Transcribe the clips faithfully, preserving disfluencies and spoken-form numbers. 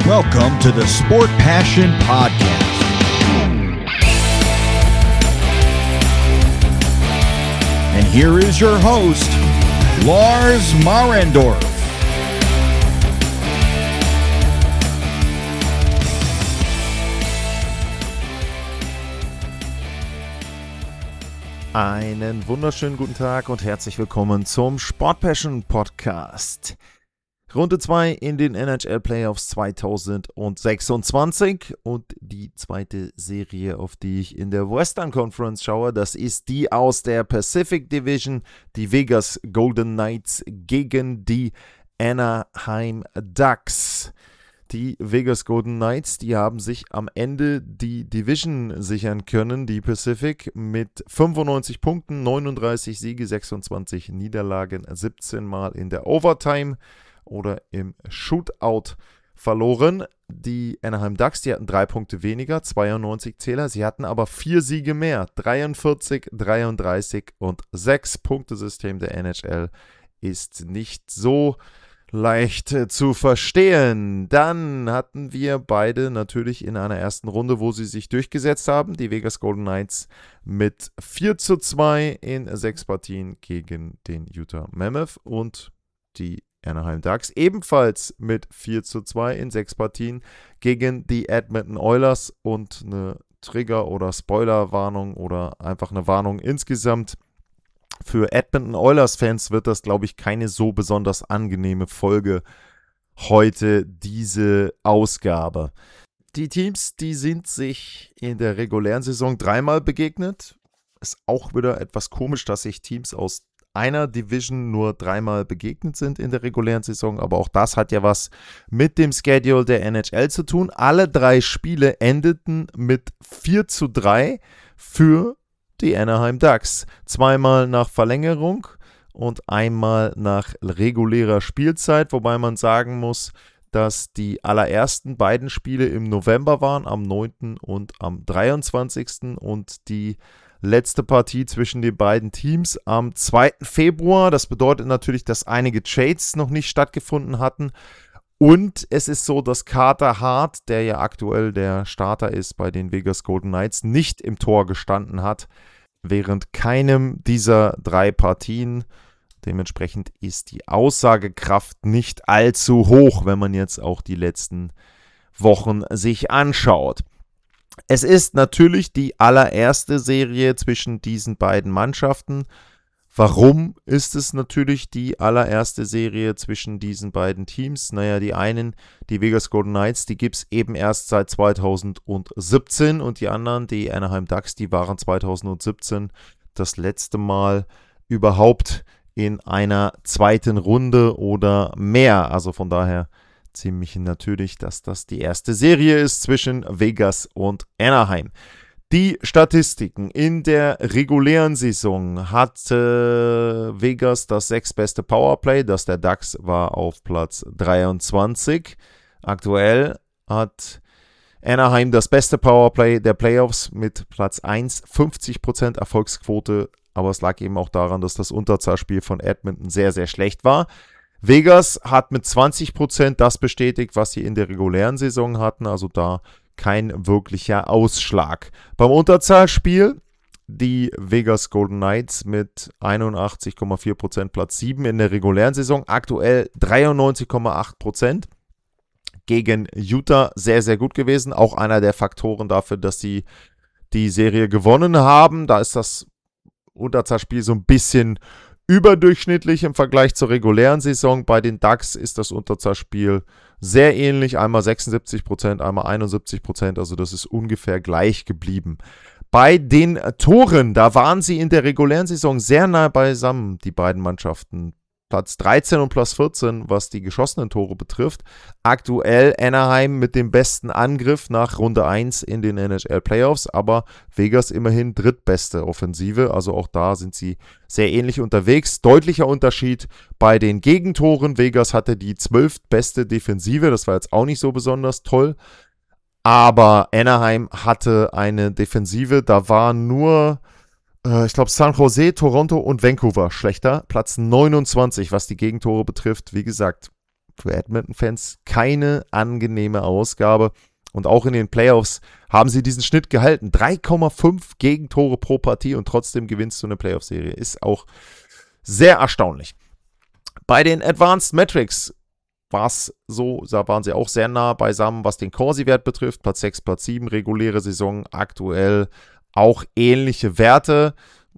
Welcome to the Sport Passion Podcast. And here is your host, Lars Marendorf. Einen wunderschönen guten Tag und herzlich willkommen zum Sport Passion Podcast. Runde zwei in den N H L Playoffs zwanzig sechsundzwanzig und die zweite Serie, auf die ich in der Western Conference schaue, das ist die aus der Pacific Division, die Vegas Golden Knights gegen die Anaheim Ducks. Die Vegas Golden Knights, die haben sich am Ende die Division sichern können, die Pacific, mit fünfundneunzig Punkten, neununddreißig Siege, sechsundzwanzig Niederlagen, siebzehn Mal in der Overtime oder im Shootout verloren. Die Anaheim Ducks, die hatten drei Punkte weniger, zweiundneunzig Zähler. Sie hatten aber vier Siege mehr, dreiundvierzig, dreiunddreißig und sechs Punktesystem der N H L ist nicht so leicht zu verstehen. Dann hatten wir beide natürlich in einer ersten Runde, wo sie sich durchgesetzt haben. Die Vegas Golden Knights mit vier zu zwei in sechs Partien gegen den Utah Mammoth und die Anaheim Ducks ebenfalls mit vier zu zwei in sechs Partien gegen die Edmonton Oilers. Und eine Trigger- oder Spoilerwarnung oder einfach eine Warnung insgesamt: für Edmonton Oilers-Fans wird das, glaube ich, keine so besonders angenehme Folge heute, diese Ausgabe. Die Teams, die sind sich in der regulären Saison dreimal begegnet. Ist auch wieder etwas komisch, dass sich Teams aus einer Division nur dreimal begegnet sind in der regulären Saison, aber auch das hat ja was mit dem Schedule der N H L zu tun. Alle drei Spiele endeten mit vier zu drei für die Anaheim Ducks. Zweimal nach Verlängerung und einmal nach regulärer Spielzeit, wobei man sagen muss, dass die allerersten beiden Spiele im November waren, am neunten und am dreiundzwanzigsten und die letzte Partie zwischen den beiden Teams am zweiten Februar. Das bedeutet natürlich, dass einige Trades noch nicht stattgefunden hatten. Und es ist so, dass Carter Hart, der ja aktuell der Starter ist bei den Vegas Golden Knights, nicht im Tor gestanden hat während keinem dieser drei Partien. Dementsprechend ist die Aussagekraft nicht allzu hoch, wenn man jetzt auch die letzten Wochen sich anschaut. Es ist natürlich die allererste Serie zwischen diesen beiden Mannschaften. Warum ist es natürlich die allererste Serie zwischen diesen beiden Teams? Naja, die einen, die Vegas Golden Knights, die gibt es eben erst seit zweitausendsiebzehn und die anderen, die Anaheim Ducks, die waren zweitausendsiebzehn das letzte Mal überhaupt in einer zweiten Runde oder mehr. Also von daher ziemlich natürlich, dass das die erste Serie ist zwischen Vegas und Anaheim. Die Statistiken: in der regulären Saison hatte Vegas das sechstbeste Powerplay, das der Ducks war auf Platz dreiundzwanzig. Aktuell hat Anaheim das beste Powerplay der Playoffs mit Platz eins, fünfzig Prozent Erfolgsquote, aber es lag eben auch daran, dass das Unterzahlspiel von Edmonton sehr, sehr schlecht war. Vegas hat mit zwanzig Prozent das bestätigt, was sie in der regulären Saison hatten, also da kein wirklicher Ausschlag. Beim Unterzahlspiel die Vegas Golden Knights mit einundachtzig Komma vier Prozent Platz sieben in der regulären Saison, aktuell dreiundneunzig Komma acht Prozent gegen Utah, sehr, sehr gut gewesen. Auch einer der Faktoren dafür, dass sie die Serie gewonnen haben. Da ist das Unterzahlspiel so ein bisschen überdurchschnittlich im Vergleich zur regulären Saison. Bei den Ducks ist das Unterzahlspiel sehr ähnlich. Einmal sechsundsiebzig Prozent, einmal einundsiebzig Prozent. Also das ist ungefähr gleich geblieben. Bei den Toren, da waren sie in der regulären Saison sehr nah beisammen, die beiden Mannschaften. Platz dreizehn und Platz vierzehn, was die geschossenen Tore betrifft. Aktuell Anaheim mit dem besten Angriff nach Runde eins in den N H L Playoffs, aber Vegas immerhin drittbeste Offensive, also auch da sind sie sehr ähnlich unterwegs. Deutlicher Unterschied bei den Gegentoren. Vegas hatte die zwölftbeste Defensive, das war jetzt auch nicht so besonders toll, aber Anaheim hatte eine Defensive, da war nur ich glaube, San Jose, Toronto und Vancouver schlechter. Platz neunundzwanzig, was die Gegentore betrifft. Wie gesagt, für Edmonton-Fans keine angenehme Ausgabe. Und auch in den Playoffs haben sie diesen Schnitt gehalten. drei Komma fünf Gegentore pro Partie und trotzdem gewinnst du eine Playoff-Serie. Ist auch sehr erstaunlich. Bei den Advanced Metrics war es so, da waren sie auch sehr nah beisammen, was den Corsi-Wert betrifft. Platz sechs, Platz sieben, reguläre Saison, aktuell auch ähnliche Werte.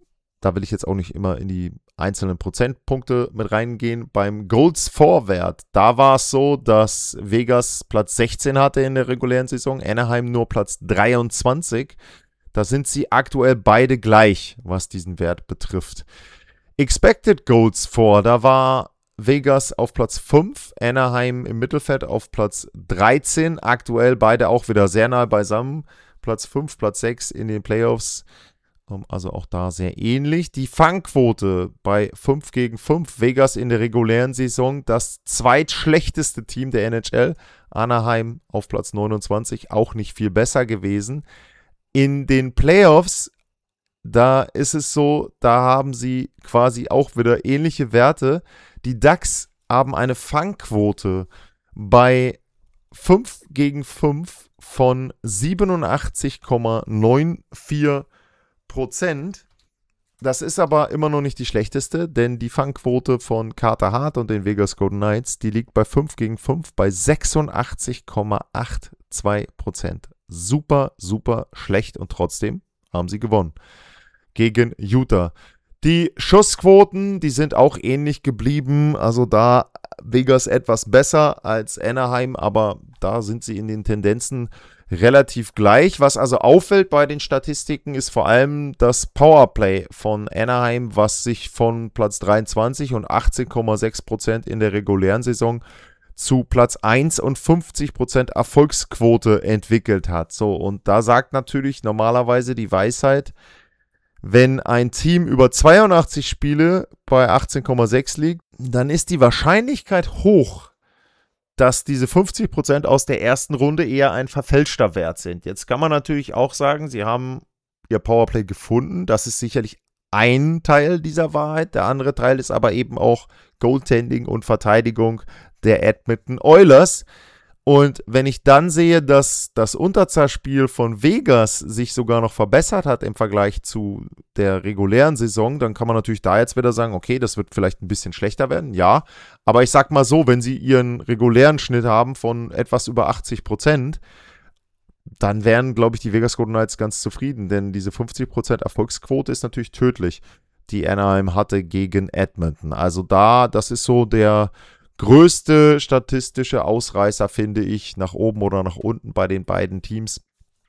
Da will ich jetzt auch nicht immer in die einzelnen Prozentpunkte mit reingehen. Beim Goals-For-Wert, da war es so, dass Vegas Platz sechzehn hatte in der regulären Saison, Anaheim nur Platz dreiundzwanzig. Da sind sie aktuell beide gleich, was diesen Wert betrifft. Expected Goals For, da war Vegas auf Platz fünf, Anaheim im Mittelfeld auf Platz dreizehn. Aktuell beide auch wieder sehr nah beisammen. Platz fünf, Platz sechs in den Playoffs. Also auch da sehr ähnlich. Die Fangquote bei fünf gegen fünf. Vegas in der regulären Saison das zweitschlechteste Team der N H L. Anaheim auf Platz neunundzwanzig, auch nicht viel besser gewesen. In den Playoffs, da ist es so, da haben sie quasi auch wieder ähnliche Werte. Die Ducks haben eine Fangquote bei fünf gegen fünf von siebenundachtzig Komma vierundneunzig Prozent. Das ist aber immer noch nicht die schlechteste, denn die Fangquote von Carter Hart und den Vegas Golden Knights, die liegt bei fünf gegen fünf bei sechsundachtzig Komma zweiundachtzig Prozent. Super, super schlecht und trotzdem haben sie gewonnen gegen Utah. Die Schussquoten, die sind auch ähnlich geblieben, also da Vegas etwas besser als Anaheim, aber da sind sie in den Tendenzen relativ gleich. Was also auffällt bei den Statistiken, ist vor allem das Powerplay von Anaheim, was sich von Platz dreiundzwanzig und achtzehn Komma sechs Prozent in der regulären Saison zu Platz eins und fünfzig Prozent Erfolgsquote entwickelt hat. So, und da sagt natürlich normalerweise die Weisheit, wenn ein Team über zweiundachtzig Spiele bei achtzehn Komma sechs liegt, dann ist die Wahrscheinlichkeit hoch, dass diese fünfzig Prozent aus der ersten Runde eher ein verfälschter Wert sind. Jetzt kann man natürlich auch sagen, sie haben ihr Powerplay gefunden. Das ist sicherlich ein Teil dieser Wahrheit. Der andere Teil ist aber eben auch Goaltending und Verteidigung der Edmonton Oilers. Und wenn ich dann sehe, dass das Unterzahlspiel von Vegas sich sogar noch verbessert hat im Vergleich zu der regulären Saison, dann kann man natürlich da jetzt wieder sagen, okay, das wird vielleicht ein bisschen schlechter werden, ja. Aber ich sag mal so, wenn sie ihren regulären Schnitt haben von etwas über achtzig Prozent, dann wären, glaube ich, die Vegas Golden Knights ganz zufrieden, denn diese fünfzig Prozent Erfolgsquote ist natürlich tödlich, die Anaheim hatte gegen Edmonton. Also da, das ist so der größte statistische Ausreißer, finde ich, nach oben oder nach unten bei den beiden Teams.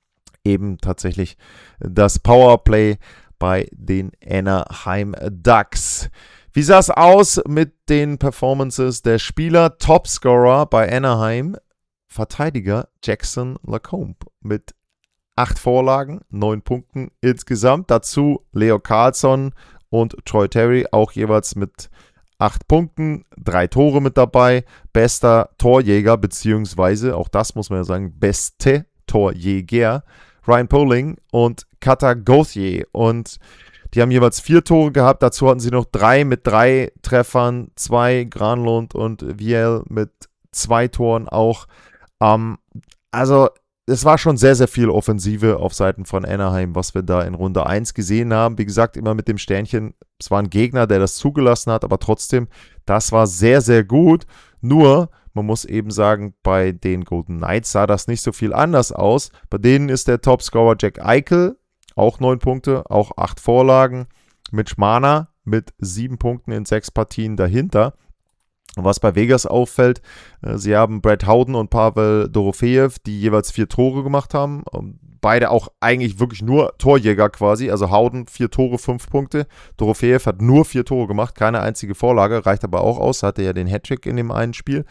Eben tatsächlich das Powerplay bei den Anaheim Ducks. Wie sah es aus mit den Performances der Spieler? Topscorer bei Anaheim, Verteidiger Jackson Lacombe mit acht Vorlagen, neun Punkten insgesamt. Dazu Leo Carlsson und Troy Terry auch jeweils mit acht Punkten, drei Tore mit dabei, bester Torjäger, beziehungsweise, auch das muss man ja sagen, beste Torjäger, Ryan Poehling und Cutter Gauthier. Und die haben jeweils vier Tore gehabt, dazu hatten sie noch drei mit drei Treffern, zwei Granlund und Viel mit zwei Toren auch. Ähm, also es war schon sehr, sehr viel Offensive auf Seiten von Anaheim, was wir da in Runde eins gesehen haben. Wie gesagt, immer mit dem Sternchen, es war ein Gegner, der das zugelassen hat, aber trotzdem, das war sehr, sehr gut. Nur, man muss eben sagen, bei den Golden Knights sah das nicht so viel anders aus. Bei denen ist der Topscorer Jack Eichel, auch neun Punkte, auch acht Vorlagen. Mitch Marner mit sieben Punkten in sechs Partien dahinter. Und was bei Vegas auffällt, sie haben Brad Howden und Pavel Dorofeev, die jeweils vier Tore gemacht haben. Beide auch eigentlich wirklich nur Torjäger quasi. Also Howden vier Tore, fünf Punkte. Dorofeev hat nur vier Tore gemacht, keine einzige Vorlage, reicht aber auch aus. Hatte ja den Hattrick in dem einen Spiel.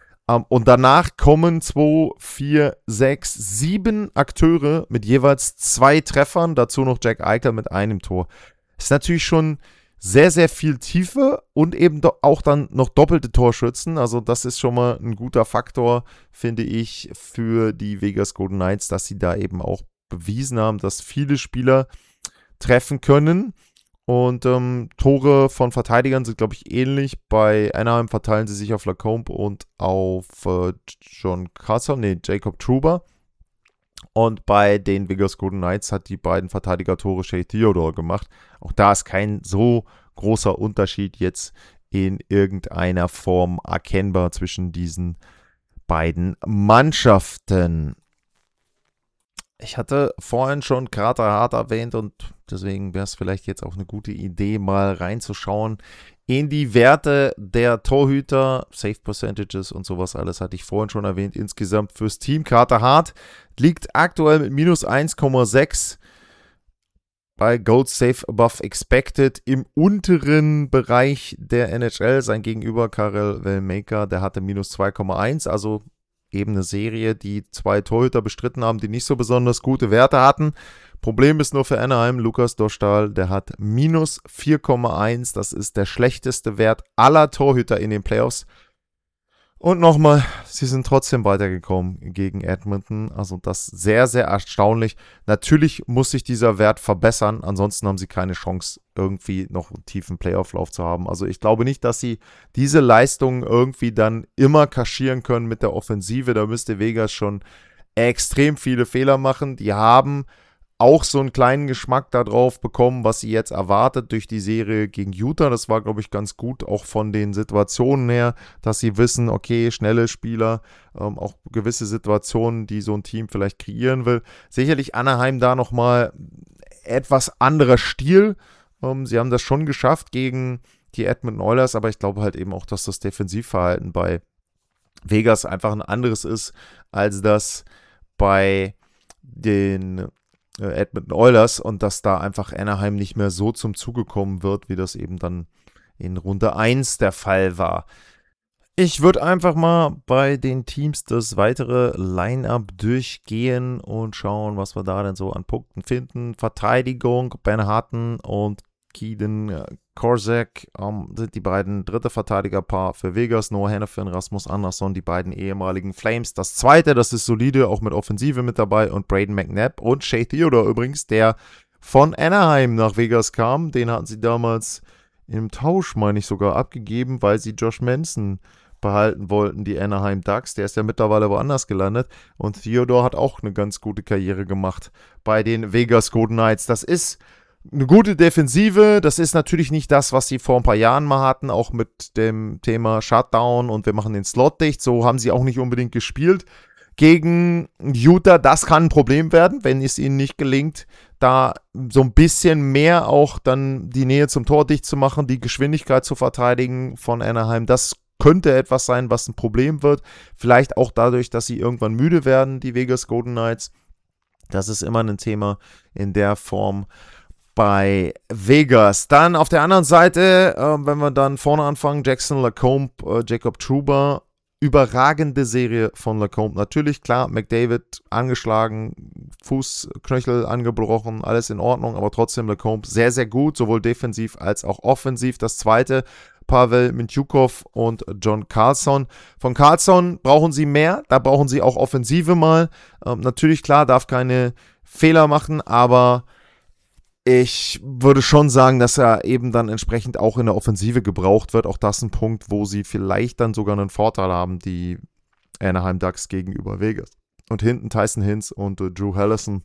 Und danach kommen zwei, vier, sechs, sieben Akteure mit jeweils zwei Treffern. Dazu noch Jack Eichel mit einem Tor. Ist natürlich schon sehr, sehr viel Tiefe und eben auch dann noch doppelte Torschützen. Also das ist schon mal ein guter Faktor, finde ich, für die Vegas Golden Knights, dass sie da eben auch bewiesen haben, dass viele Spieler treffen können. Und ähm, Tore von Verteidigern sind, glaube ich, ähnlich. Bei Anaheim verteilen sie sich auf Lacombe und auf äh, John Carlson, nee, Jacob Trouba. Und bei den Vegas Golden Knights hat die beiden Verteidiger-Tore Shea Theodore gemacht. Auch da ist kein so großer Unterschied jetzt in irgendeiner Form erkennbar zwischen diesen beiden Mannschaften. Ich hatte vorhin schon Carter Hart erwähnt und deswegen wäre es vielleicht jetzt auch eine gute Idee, mal reinzuschauen in die Werte der Torhüter, Save Percentages und sowas alles hatte ich vorhin schon erwähnt. Insgesamt fürs Team Carter Hart liegt aktuell mit minus eins Komma sechs bei Goals Save Above Expected im unteren Bereich der N H L. Sein Gegenüber Karel Vejmelka, der hatte minus zwei Komma eins, also eben eine Serie, die zwei Torhüter bestritten haben, die nicht so besonders gute Werte hatten. Problem ist nur für Anaheim, Lukas Dostal, der hat minus vier Komma eins. Das ist der schlechteste Wert aller Torhüter in den Playoffs. Und nochmal, sie sind trotzdem weitergekommen gegen Edmonton. Also das ist sehr, sehr erstaunlich. Natürlich muss sich dieser Wert verbessern. Ansonsten haben sie keine Chance, irgendwie noch einen tiefen Playoff-Lauf zu haben. Also ich glaube nicht, dass sie diese Leistungen irgendwie dann immer kaschieren können mit der Offensive. Da müsste Vegas schon extrem viele Fehler machen. Die haben auch so einen kleinen Geschmack darauf bekommen, was sie jetzt erwartet durch die Serie gegen Utah. Das war, glaube ich, ganz gut, auch von den Situationen her, dass sie wissen, okay, schnelle Spieler, ähm, auch gewisse Situationen, die so ein Team vielleicht kreieren will. Sicherlich Anaheim da nochmal etwas anderer Stil. Ähm, sie haben das schon geschafft gegen die Edmonton Oilers, aber ich glaube halt eben auch, dass das Defensivverhalten bei Vegas einfach ein anderes ist, als das bei den Edmonton Oilers und dass da einfach Anaheim nicht mehr so zum Zuge kommen wird, wie das eben dann in Runde eins der Fall war. Ich würde einfach mal bei den Teams das weitere Line-Up durchgehen und schauen, was wir da denn so an Punkten finden. Verteidigung, Ben Hutton und Keegan Korczak ähm, sind die beiden dritte Verteidigerpaar für Vegas. Noah Hanifin, Rasmus Andersson, die beiden ehemaligen Flames. Das zweite, das ist solide, auch mit Offensive mit dabei. Und Braden McNabb und Shea Theodore übrigens, der von Anaheim nach Vegas kam. Den hatten sie damals im Tausch, meine ich, sogar abgegeben, weil sie Josh Manson behalten wollten, die Anaheim Ducks. Der ist ja mittlerweile woanders gelandet. Und Theodore hat auch eine ganz gute Karriere gemacht bei den Vegas Golden Knights. Das ist eine gute Defensive, das ist natürlich nicht das, was sie vor ein paar Jahren mal hatten, auch mit dem Thema Shutdown und wir machen den Slot dicht, so haben sie auch nicht unbedingt gespielt. Gegen Utah, das kann ein Problem werden, wenn es ihnen nicht gelingt, da so ein bisschen mehr auch dann die Nähe zum Tor dicht zu machen, die Geschwindigkeit zu verteidigen von Anaheim, das könnte etwas sein, was ein Problem wird. Vielleicht auch dadurch, dass sie irgendwann müde werden, die Vegas Golden Knights. Das ist immer ein Thema in der Form bei Vegas. Dann auf der anderen Seite, äh, wenn wir dann vorne anfangen, Jackson Lacombe, äh, Jacob Trouba, überragende Serie von Lacombe. Natürlich, klar, McDavid angeschlagen, Fußknöchel angebrochen, alles in Ordnung, aber trotzdem Lacombe sehr, sehr gut, sowohl defensiv als auch offensiv. Das zweite, Pavel Mintyukov und John Carlson. Von Carlson brauchen sie mehr, da brauchen sie auch Offensive mal. Ähm, natürlich, klar, darf keine Fehler machen, aber ich würde schon sagen, dass er eben dann entsprechend auch in der Offensive gebraucht wird. Auch das ein Punkt, wo sie vielleicht dann sogar einen Vorteil haben, die Anaheim Ducks gegenüber Vegas. Und hinten Tyson Hinz und äh, Drew Helleson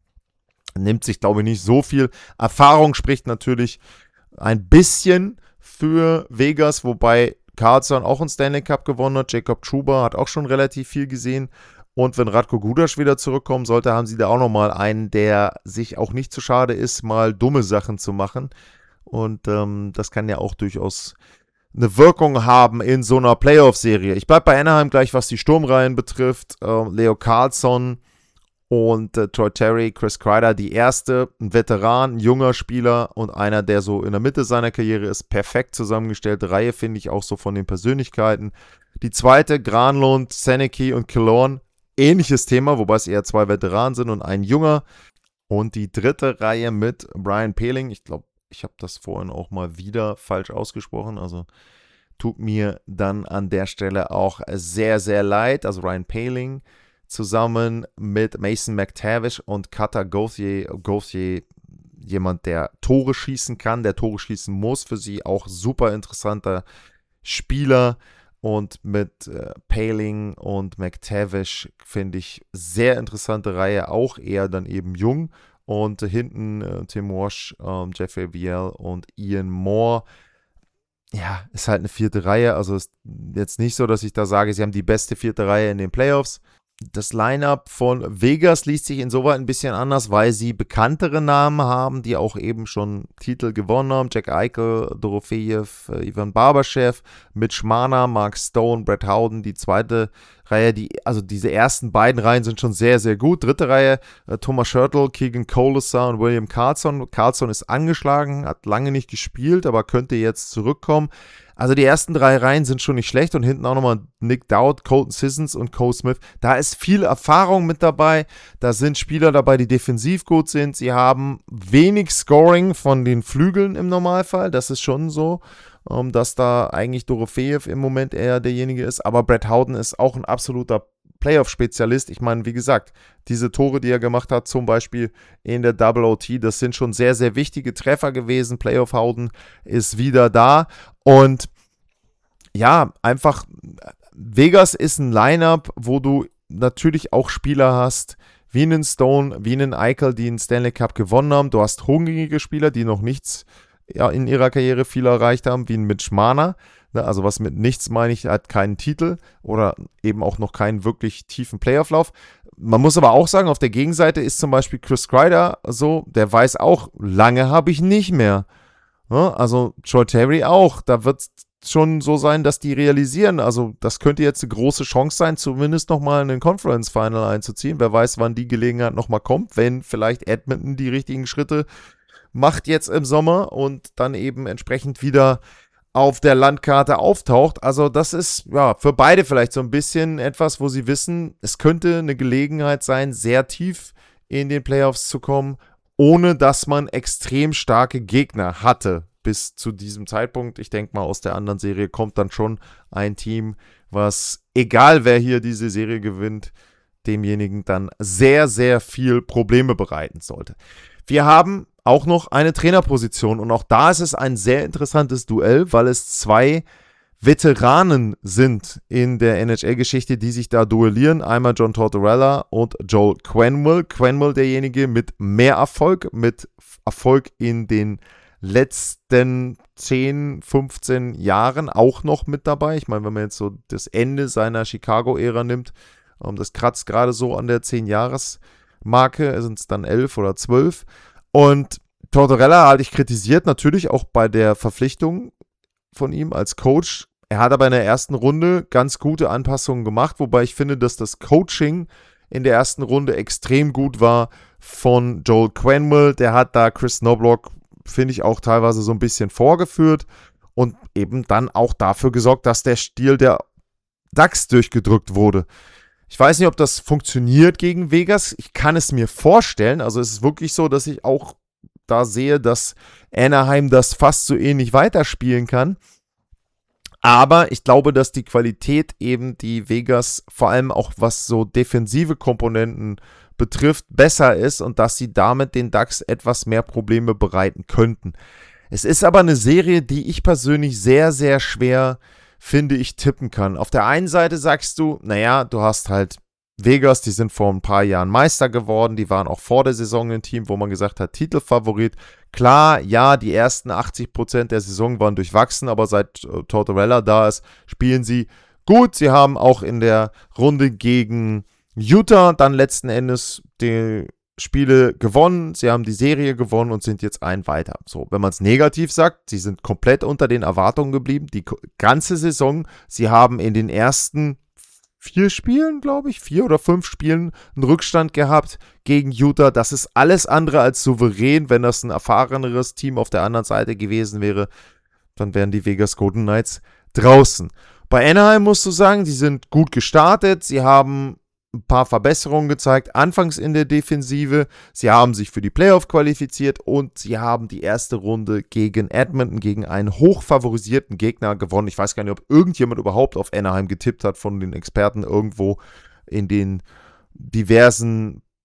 nimmt sich, glaube ich, nicht so viel. Erfahrung spricht natürlich ein bisschen für Vegas, wobei Carlson auch einen Stanley Cup gewonnen hat. Jacob Trouba hat auch schon relativ viel gesehen. Und wenn Radko Gudas wieder zurückkommen sollte, haben sie da auch nochmal einen, der sich auch nicht zu schade ist, mal dumme Sachen zu machen. Und ähm, das kann ja auch durchaus eine Wirkung haben in so einer Playoff-Serie. Ich bleibe bei Anaheim gleich, was die Sturmreihen betrifft. Äh, Leo Carlson und äh, Troy Terry, Chris Kreider, die erste, ein Veteran, ein junger Spieler und einer, der so in der Mitte seiner Karriere ist, perfekt zusammengestellte Reihe, finde ich auch so von den Persönlichkeiten. Die zweite, Granlund, Senecki und Killorn, ähnliches Thema, wobei es eher zwei Veteranen sind und ein junger. Und die dritte Reihe mit Brian Poehling. Ich glaube, ich habe das vorhin auch mal wieder falsch ausgesprochen. Also tut mir dann an der Stelle auch sehr, sehr leid. Also Ryan Poehling zusammen mit Mason McTavish und Cutter Gauthier. Gauthier, jemand, der Tore schießen kann, der Tore schießen muss, für sie auch super interessanter Spieler. Und mit äh, Paling und McTavish finde ich sehr interessante Reihe, auch eher dann eben jung. Und äh, hinten äh, Tim Walsh, ähm, Jeffrey Viel und Ian Moore. Ja, ist halt eine vierte Reihe. Also ist jetzt nicht so, dass ich da sage, sie haben die beste vierte Reihe in den Playoffs. Das Lineup von Vegas liest sich insoweit ein bisschen anders, weil sie bekanntere Namen haben, die auch eben schon Titel gewonnen haben. Jack Eichel, Dorofejew, äh, Ivan Barbashev, Mitch Marner, Mark Stone, Brett Howden. Die zweite Reihe, die, also diese ersten beiden Reihen sind schon sehr, sehr gut. Dritte Reihe, äh, Thomas Schertl, Keegan Colasar und William Karlsson. Karlsson ist angeschlagen, hat lange nicht gespielt, aber könnte jetzt zurückkommen. Also die ersten drei Reihen sind schon nicht schlecht und hinten auch nochmal Nick Dowd, Colton Sissons und Cole Smith. Da ist viel Erfahrung mit dabei. Da sind Spieler dabei, die defensiv gut sind. Sie haben wenig Scoring von den Flügeln im Normalfall. Das ist schon so, dass da eigentlich Dorofejew im Moment eher derjenige ist. Aber Brett Howden ist auch ein absoluter Playoff-Spezialist. Ich meine, wie gesagt, diese Tore, die er gemacht hat, zum Beispiel in der Double O T, das sind schon sehr, sehr wichtige Treffer gewesen. Playoff Howden ist wieder da. Und ja, einfach, Vegas ist ein Lineup, wo du natürlich auch Spieler hast, wie einen Stone, wie einen Eichel, die einen Stanley Cup gewonnen haben. Du hast hungrige Spieler, die noch nichts ja, in ihrer Karriere viel erreicht haben, wie ein Mitch Marner. Also was mit nichts meine ich, hat keinen Titel oder eben auch noch keinen wirklich tiefen Playoff-Lauf. Man muss aber auch sagen, auf der Gegenseite ist zum Beispiel Chris Kreider so, der weiß auch, lange habe ich nicht mehr. Ja, also Troy Terry auch, da wird es schon so sein, dass die realisieren, also das könnte jetzt eine große Chance sein, zumindest nochmal in den Conference Final einzuziehen. Wer weiß, wann die Gelegenheit nochmal kommt, wenn vielleicht Edmonton die richtigen Schritte macht jetzt im Sommer und dann eben entsprechend wieder auf der Landkarte auftaucht. Also das ist ja für beide vielleicht so ein bisschen etwas, wo sie wissen, es könnte eine Gelegenheit sein, sehr tief in den Playoffs zu kommen, ohne dass man extrem starke Gegner hatte bis zu diesem Zeitpunkt. Ich denke mal, aus der anderen Serie kommt dann schon ein Team, was, egal wer hier diese Serie gewinnt, demjenigen dann sehr, sehr viel Probleme bereiten sollte. Wir haben auch noch eine Trainerposition und auch da ist es ein sehr interessantes Duell, weil es zwei Veteranen sind in der N H L-Geschichte, die sich da duellieren. Einmal John Tortorella und Joel Quenneville. Quenneville derjenige mit mehr Erfolg, mit Erfolg in den letzten zehn, fünfzehn Jahren auch noch mit dabei. Ich meine, wenn man jetzt so das Ende seiner Chicago-Ära nimmt, das kratzt gerade so an der zehn-Jahres-Marke, sind es dann elf oder zwölf. Und Tortorella hatte ich kritisiert, natürlich auch bei der Verpflichtung von ihm als Coach. Er hat aber in der ersten Runde ganz gute Anpassungen gemacht, wobei ich finde, dass das Coaching in der ersten Runde extrem gut war von Joel Quenneville. Der hat da Chris Knobloch, finde ich, auch teilweise so ein bisschen vorgeführt und eben dann auch dafür gesorgt, dass der Stil der Ducks durchgedrückt wurde. Ich weiß nicht, ob das funktioniert gegen Vegas. Ich kann es mir vorstellen. Also es ist wirklich so, dass ich auch da sehe, dass Anaheim das fast so ähnlich weiterspielen kann. Aber ich glaube, dass die Qualität eben die Vegas, vor allem auch was so defensive Komponenten betrifft, besser ist und dass sie damit den Ducks etwas mehr Probleme bereiten könnten. Es ist aber eine Serie, die ich persönlich sehr, sehr schwer, finde ich, tippen kann. Auf der einen Seite sagst du, naja, du hast halt Vegas, die sind vor ein paar Jahren Meister geworden, die waren auch vor der Saison ein Team, wo man gesagt hat, Titelfavorit. Klar, ja, die ersten achtzig Prozent der Saison waren durchwachsen, aber seit äh, Tortorella da ist, spielen sie gut. Sie haben auch in der Runde gegen Utah dann letzten Endes die Spiele gewonnen, sie haben die Serie gewonnen und sind jetzt ein weiter. So, wenn man es negativ sagt, sie sind komplett unter den Erwartungen geblieben, die ganze Saison. Sie haben in den ersten vier Spielen, glaube ich, vier oder fünf Spielen einen Rückstand gehabt gegen Utah. Das ist alles andere als souverän. Wenn das ein erfahreneres Team auf der anderen Seite gewesen wäre, dann wären die Vegas Golden Knights draußen. Bei Anaheim musst du sagen, sie sind gut gestartet, sie haben ein paar Verbesserungen gezeigt, anfangs in der Defensive. Sie haben sich für die Playoff qualifiziert und sie haben die erste Runde gegen Edmonton, gegen einen hochfavorisierten Gegner gewonnen. Ich weiß gar nicht, ob irgendjemand überhaupt auf Anaheim getippt hat von den Experten irgendwo in den diversen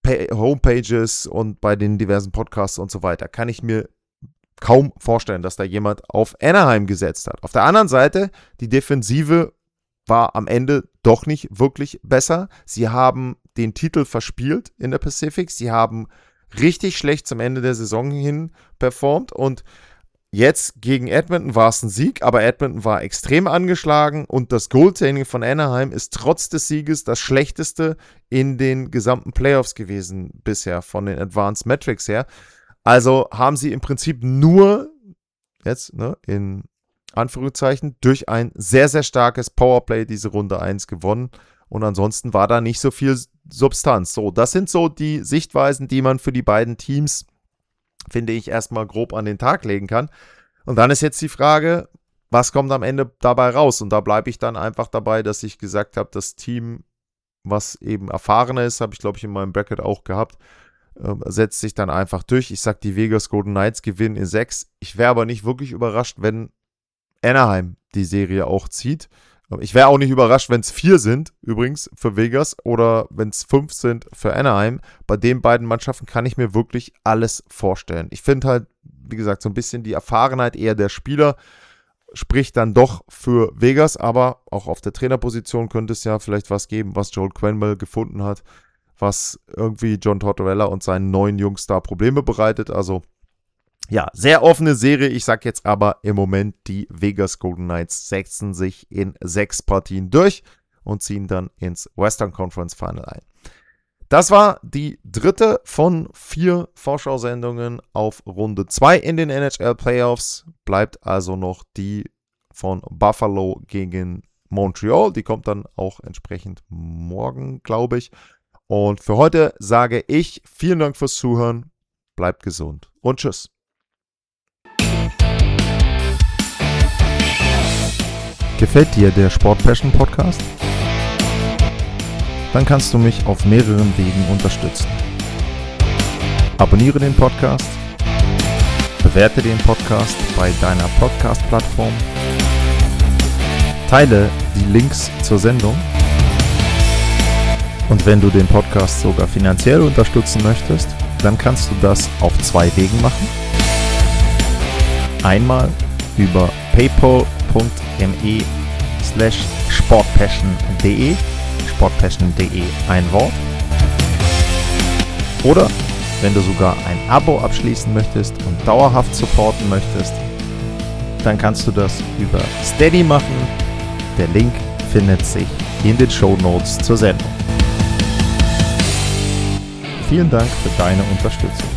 Homepages und bei den diversen Podcasts und so weiter, kann ich mir kaum vorstellen, dass da jemand auf Anaheim gesetzt hat. Auf der anderen Seite, die Defensive war am Ende doch nicht wirklich besser. Sie haben den Titel verspielt in der Pacific. Sie haben richtig schlecht zum Ende der Saison hin performt und jetzt gegen Edmonton war es ein Sieg, aber Edmonton war extrem angeschlagen und das Goaltending von Anaheim ist trotz des Sieges das schlechteste in den gesamten Playoffs gewesen bisher von den Advanced Metrics her. Also haben sie im Prinzip nur jetzt ne, in Anführungszeichen durch ein sehr, sehr starkes Powerplay diese Runde eins gewonnen und ansonsten war da nicht so viel Substanz. So, das sind so die Sichtweisen, die man für die beiden Teams, finde ich, erstmal grob an den Tag legen kann. Und dann ist jetzt die Frage, was kommt am Ende dabei raus? Und da bleibe ich dann einfach dabei, dass ich gesagt habe, das Team, was eben erfahrener ist, habe ich glaube ich in meinem Bracket auch gehabt, äh, setzt sich dann einfach durch. Ich sage, die Vegas Golden Knights gewinnen in sechs. Ich wäre aber nicht wirklich überrascht, wenn Anaheim die Serie auch zieht. Ich wäre auch nicht überrascht, wenn es vier sind, übrigens, für Vegas oder wenn es fünf sind für Anaheim. Bei den beiden Mannschaften kann ich mir wirklich alles vorstellen. Ich finde halt, wie gesagt, so ein bisschen die Erfahrenheit eher der Spieler spricht dann doch für Vegas, aber auch auf der Trainerposition könnte es ja vielleicht was geben, was Joel Quenneville gefunden hat, was irgendwie John Tortorella und seinen neuen Jungs da Probleme bereitet. Also ja, sehr offene Serie. Ich sage jetzt aber im Moment, die Vegas Golden Knights setzen sich in sechs Partien durch und ziehen dann ins Western Conference Final ein. Das war die dritte von vier Vorschau-Sendungen auf Runde zwei in den N H L Playoffs. Bleibt also noch die von Buffalo gegen Montreal. Die kommt dann auch entsprechend morgen, glaube ich. Und für heute sage ich vielen Dank fürs Zuhören. Bleibt gesund und tschüss. Gefällt dir der Sport Passion Podcast? Dann kannst du mich auf mehreren Wegen unterstützen. Abonniere den Podcast, bewerte den Podcast bei deiner Podcast-Plattform, teile die Links zur Sendung und wenn du den Podcast sogar finanziell unterstützen möchtest, dann kannst du das auf zwei Wegen machen. Einmal über paypal.me slash sportpassion.de sportpassion.de ein Wort. Oder wenn du sogar ein Abo abschließen möchtest und dauerhaft supporten möchtest, dann kannst du das über Steady machen. Der Link findet sich in den Shownotes zur Sendung. Vielen Dank für deine Unterstützung.